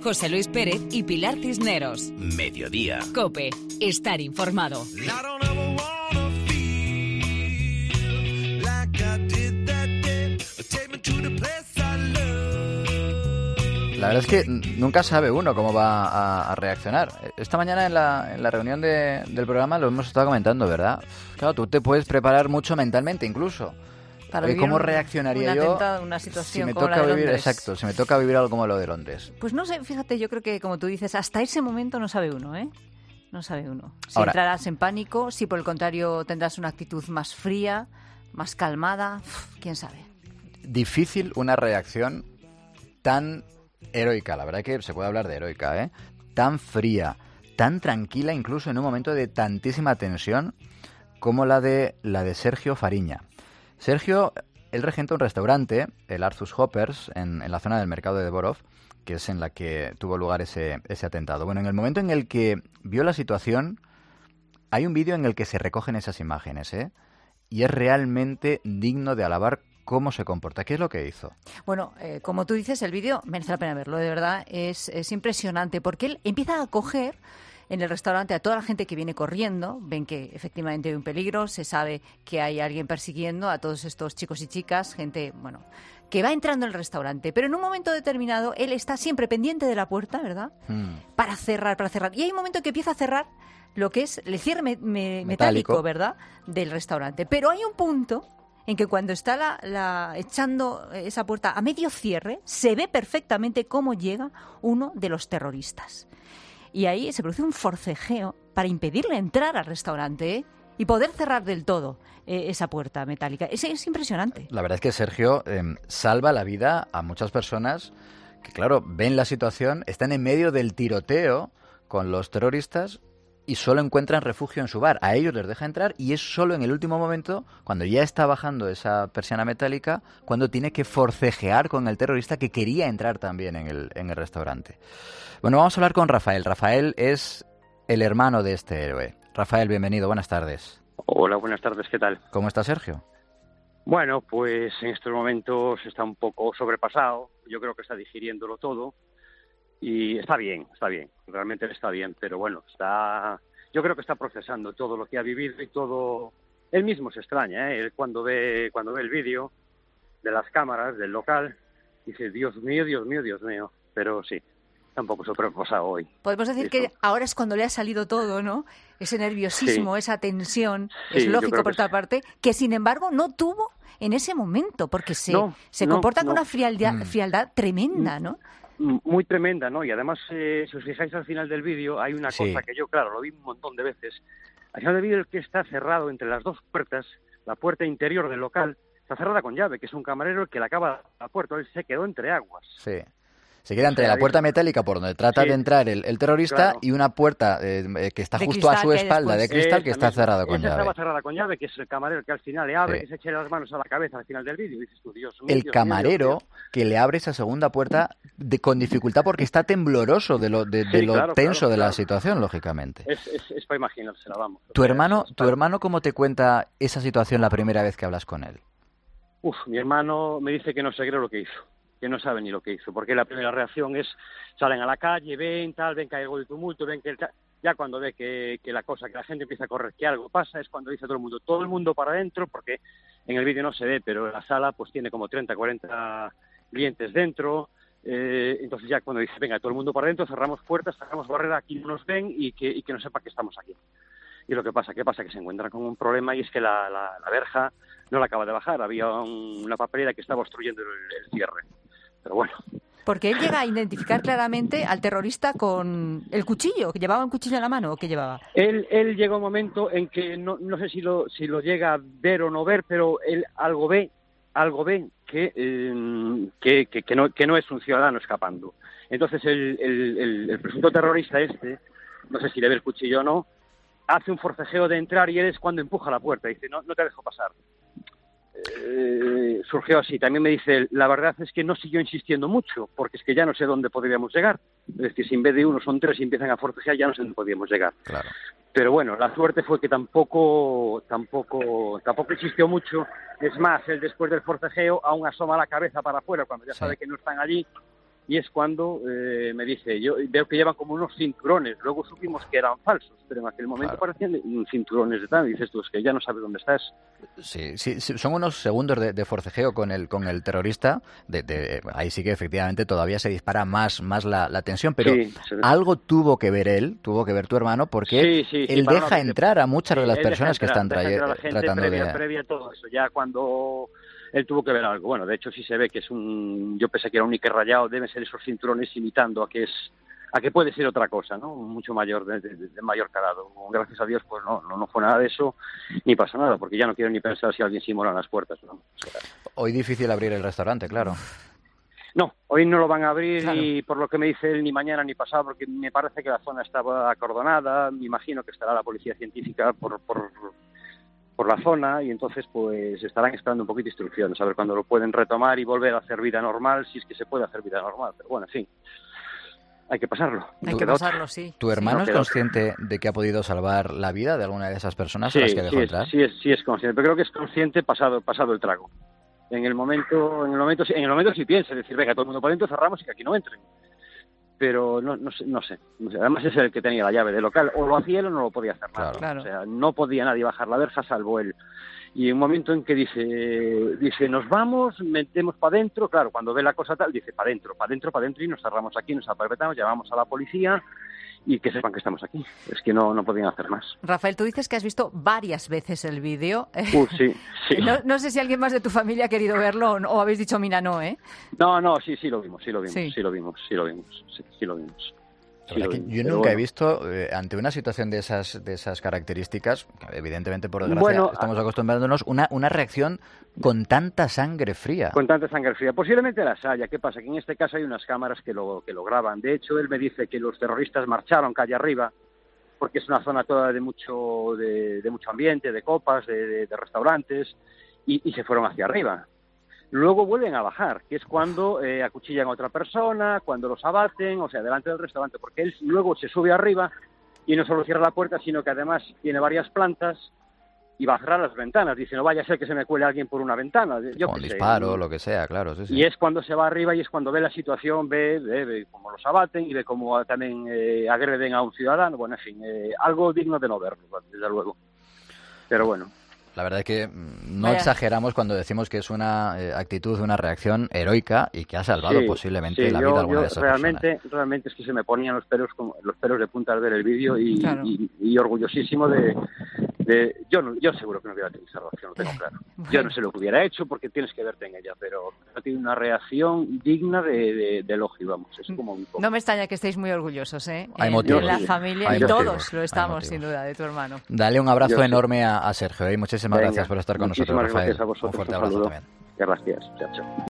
José Luis Pérez y Pilar Cisneros. Mediodía. COPE. Estar informado. La verdad es que nunca sabe uno cómo va a reaccionar. Esta mañana en la reunión del programa lo hemos estado comentando, ¿verdad? Claro, tú te puedes preparar mucho mentalmente incluso. Para ¿Cómo reaccionaría yo una situación si me como toca la de vivir? Londres? Exacto, si me toca vivir algo como lo de Londres. Pues no sé, fíjate, yo creo que como tú dices, hasta ese momento no sabe uno, ¿eh? No sabe uno. Si Ahora, entrarás en pánico, si por el contrario tendrás una actitud más fría, más calmada, quién sabe. Difícil una reacción tan heroica, la verdad que se puede hablar de heroica, ¿eh? Tan fría, tan tranquila, incluso en un momento de tantísima tensión como la de Sergio Fariña. Sergio, él regenta un restaurante, el Arthur's Hoppers, en la zona del mercado de Dvorov, que es en la que tuvo lugar ese atentado. Bueno, en el momento en el que vio la situación, hay un vídeo en el que se recogen esas imágenes, ¿eh? Y es realmente digno de alabar cómo se comporta. ¿Qué es lo que hizo? Bueno, como tú dices, el vídeo merece la pena verlo, de verdad, es impresionante, porque él empieza a coger en el restaurante a toda la gente que viene corriendo, ven que efectivamente hay un peligro, se sabe que hay alguien persiguiendo a todos estos chicos y chicas, gente, bueno, que va entrando en el restaurante, pero en un momento determinado él está siempre pendiente de la puerta, ¿verdad? Para cerrar. Y hay un momento que empieza a cerrar lo que es el cierre metálico, ¿verdad?, del restaurante. Pero hay un punto en que cuando está echando esa puerta a medio cierre, se ve perfectamente cómo llega uno de los terroristas. Y ahí se produce un forcejeo para impedirle entrar al restaurante, ¿eh? Y poder cerrar del todo esa puerta metálica. Es impresionante. La verdad es que Sergio salva la vida a muchas personas que, claro, ven la situación, están en medio del tiroteo con los terroristas y solo encuentran refugio en su bar. A ellos les deja entrar y es solo en el último momento, cuando ya está bajando esa persiana metálica, cuando tiene que forcejear con el terrorista que quería entrar también en el restaurante. Bueno, vamos a hablar con Rafael. Rafael es el hermano de este héroe. Rafael, bienvenido, buenas tardes. Hola, buenas tardes, ¿qué tal? ¿Cómo está Sergio? Bueno, pues en estos momentos está un poco sobrepasado, yo creo que está digiriéndolo todo y está bien, realmente está bien, pero bueno, yo creo que está procesando todo lo que ha vivido y todo, él mismo se extraña, él cuando ve el vídeo de las cámaras del local, dice, Dios mío, pero sí. Tampoco sobrepasado hoy. Podemos decir que ahora es cuando le ha salido todo, ¿no? Ese nerviosismo, esa tensión, sí, es lógico por otra parte, que sin embargo no tuvo en ese momento, porque se comporta con una frialdad tremenda, ¿no? Muy tremenda, ¿no? Y además, si os fijáis al final del vídeo, hay una cosa que yo, claro, lo vi un montón de veces. Al final del vídeo, el que está cerrado entre las dos puertas, la puerta interior del local, está cerrada con llave, que es un camarero el que le acaba la puerta, él se quedó entre aguas. Sí. Se queda entre la puerta metálica por donde trata de entrar el terrorista y una puerta que está justo a su espalda de cristal que está cerrada con llave. Estaba cerrada con llave, que es el camarero que al final le abre, que se echa las manos a la cabeza al final del vídeo. Dices tú, Dios mío, el camarero que le abre esa segunda puerta con dificultad porque está tembloroso de lo tenso de la situación, lógicamente. Es para imaginársela, vamos. ¿Tu hermano cómo te cuenta esa situación la primera vez que hablas con él? Mi hermano me dice que no se cree lo que hizo, que no sabe ni lo que hizo, porque la primera reacción es, salen a la calle, ven que hay algo de tumulto, ven que ya cuando ve que la gente empieza a correr, que algo pasa, es cuando dice todo el mundo para adentro, porque en el vídeo no se ve, pero la sala pues tiene como 30, 40 clientes dentro, entonces ya cuando dice, venga, todo el mundo para adentro, cerramos puertas, cerramos barrera, aquí no nos ven y que no sepa que estamos aquí. Y lo que pasa, que se encuentra con un problema y es que la verja no la acaba de bajar, había una papelera que estaba obstruyendo el cierre. Pero bueno. Porque él llega a identificar claramente al terrorista con el cuchillo, que llevaba un cuchillo en la mano o que llevaba. Él llega un momento en que no sé si lo llega a ver o no ver, pero él algo ve que no es un ciudadano escapando. Entonces el presunto terrorista no sé si le ve el cuchillo o no, hace un forcejeo de entrar y él es cuando empuja la puerta y dice, no te dejo pasar. Surgió así. También me dice, la verdad es que no siguió insistiendo mucho, porque es que ya no sé dónde podríamos llegar. Es decir, si en vez de uno son tres y empiezan a forcejear, ya no sé dónde podríamos llegar. Claro. Pero bueno, la suerte fue que tampoco insistió mucho. Es más, él después del forcejeo aún asoma la cabeza para afuera, cuando ya sabe que no están allí, y es cuando me dice, yo veo que llevan como unos cinturones, luego supimos que eran falsos, pero en aquel momento parecían cinturones de tal, y dices tú, es que ya no sabes dónde estás. Sí, son unos segundos de forcejeo con el terrorista, ahí sí que efectivamente todavía se dispara más la tensión, pero algo tuvo que ver tu hermano, porque él deja entrar a muchas de las personas que están tratando previa todo eso, ya cuando él tuvo que ver algo. Bueno, de hecho sí se ve que es yo pensé que era un níquel rayado, deben ser esos cinturones imitando a que puede ser otra cosa, ¿no? Mucho mayor, de mayor calado. Gracias a Dios, pues no fue nada de eso, ni pasó nada, porque ya no quiero ni pensar si alguien se inmola en las puertas, ¿no? O sea, hoy difícil abrir el restaurante, claro. No, hoy no lo van a abrir, y por lo que me dice él, ni mañana ni pasado, porque me parece que la zona estaba acordonada, me imagino que estará la policía científica por la zona, y entonces pues estarán esperando un poquito de instrucciones, a ver cuándo lo pueden retomar y volver a hacer vida normal, si es que se puede hacer vida normal, pero bueno, en fin, hay que pasarlo. Sí. ¿Tu hermano es consciente de que ha podido salvar la vida de alguna de esas personas a las que dejó entrar? Sí es consciente, pero creo que es consciente pasado el trago. En el momento sí piensa, decir, venga, todo el mundo para adentro, cerramos y que aquí no entren. Pero no sé. Además es el que tenía la llave del local, o lo hacía él o no lo podía hacer nada. Claro. O sea, no podía nadie bajar la verja salvo él. Y en un momento en que dice, nos vamos, metemos para adentro, claro, cuando ve la cosa tal, dice, para adentro, y nos cerramos aquí, nos apartamos, llamamos a la policía, y que sepan que estamos aquí. Es que no podían hacer más. Rafael, tú dices que has visto varias veces el vídeo. Sí. No sé si alguien más de tu familia ha querido verlo o habéis dicho, mira, no, ¿eh? No, sí lo vimos. Yo nunca he visto, ante una situación de esas características, evidentemente por desgracia estamos acostumbrándonos, una reacción con tanta sangre fría. Con tanta sangre fría. Posiblemente las haya. ¿Qué pasa? Que en este caso hay unas cámaras que lo graban. De hecho, él me dice que los terroristas marcharon calle arriba, porque es una zona toda de mucho ambiente, de copas, de restaurantes, y se fueron hacia arriba. Luego vuelven a bajar, que es cuando acuchillan a otra persona, cuando los abaten, o sea, delante del restaurante, porque él luego se sube arriba y no solo cierra la puerta, sino que además tiene varias plantas y va a cerrar las ventanas. Dice, no vaya a ser que se me cuele alguien por una ventana. Con disparo, lo que sea, claro. Sí. Y es cuando se va arriba y es cuando ve la situación, ve cómo los abaten y ve cómo también agreden a un ciudadano. Bueno, en fin, algo digno de no verlo, desde luego. Pero bueno. La verdad es que no exageramos cuando decimos que es una actitud, una reacción heroica y que ha salvado posiblemente la vida de alguna de esas personas. Realmente es que se me ponían los pelos de punta al ver el vídeo y orgullosísimo de yo seguro que no hubiera tenido esa reacción, lo tengo claro. Bueno. Yo no sé lo que hubiera hecho porque tienes que verte en ella, pero ha tenido una reacción digna de elogio, vamos. Es como un poco... No me extraña que estéis muy orgullosos, ¿eh? Hay motivos. En la familia, y todos lo estamos, sin duda, de tu hermano. Dale un abrazo enorme a Sergio, y muchísimas gracias por estar con nosotros, Rafael. Gracias a vosotros. Un fuerte abrazo también. Gracias. Chao.